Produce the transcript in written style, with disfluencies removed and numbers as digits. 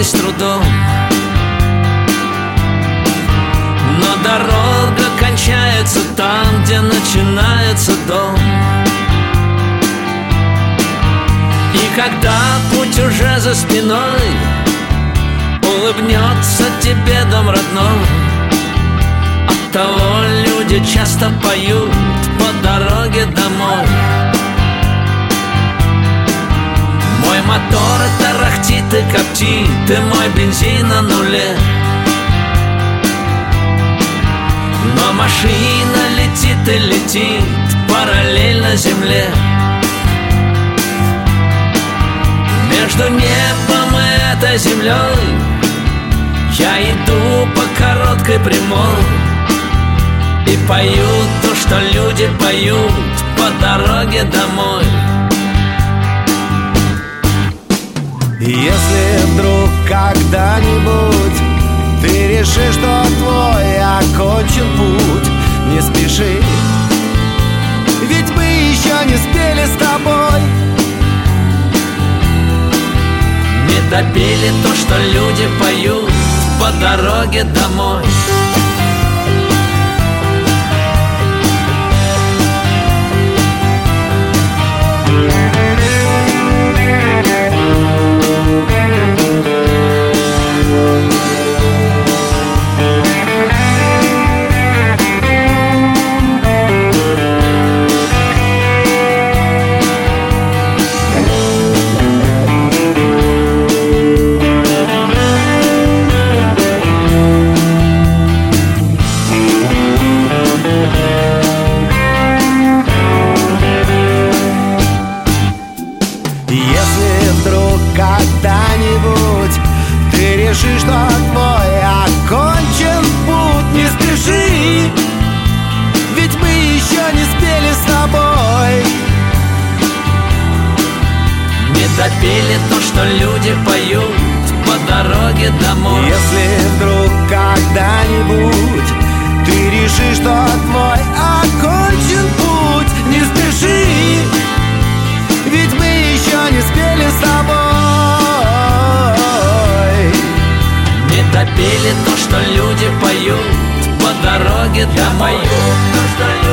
с трудом. Но дорога кончается там, где начинается дом. И когда путь уже за спиной, улыбнется тебе дом родной. Оттого люди часто поют по дороге домой. Мой мотор тарахтит и коптит, и мой бензин на нуле. Но машина летит и летит параллельно земле. Между небом и этой землей я иду по короткой прямой и пою то, что люди поют по дороге домой. Если вдруг когда-нибудь ты решишь, что твой окончен путь, не спеши, ведь мы еще не спели с тобой. Не допели то, что люди поют по дороге домой. Если вдруг когда-нибудь ты решишь, что твой окончен путь, не спеши, ведь мы еще не спели с тобой. Не допели то, что люди поют по дороге домой. Если вдруг когда-нибудь ты решишь, что твой окончен путь, не спеши, ведь мы еще не спели с тобой. Не допели то, что люди поют по дороге домой.